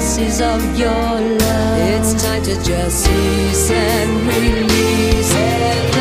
pieces of your love. It's time to just cease and release it.